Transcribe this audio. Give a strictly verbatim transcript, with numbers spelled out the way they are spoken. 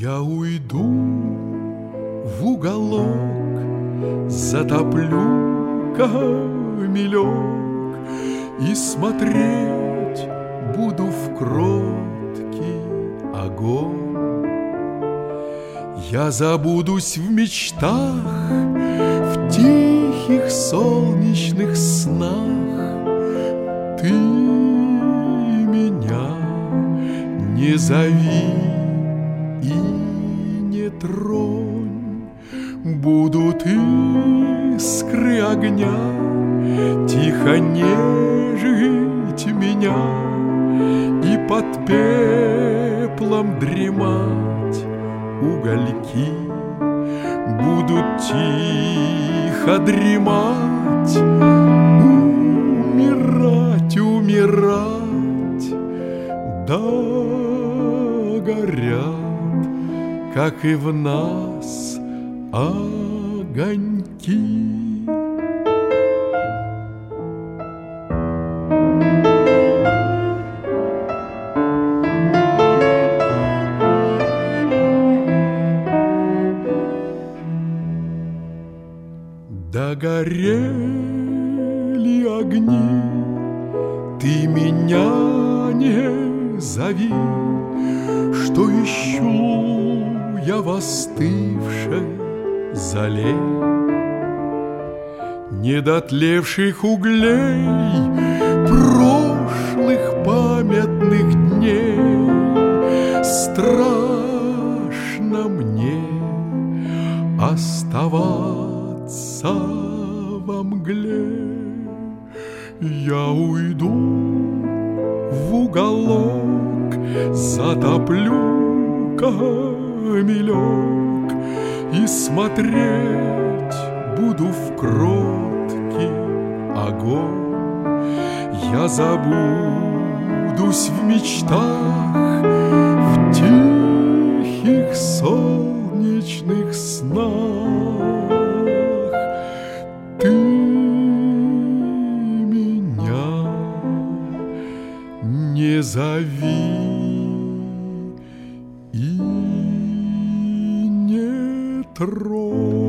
Я уйду в уголок, затоплю камелек и смотреть буду в кроткий огонь. Я забудусь в мечтах, в тихих солнечных снах. Ты меня не зови и не тронь. Будут искры огня тихо нежить меня, и под пеплом дремать угольки. Будут тихо дремать, умирать, умирать, догорят, как и в нас огоньки. Догорели огни, ты меня не зови, что ищу я в остывшей золе недотлевших углей прошлых памятных дней. Страшно мне оставаться во мгле. Я уйду в уголок, затоплю камелек и смотреть буду в кроткий огонь. Я забудусь в мечтах, в тихих солнечных снах. Ты меня не зови и не тронь.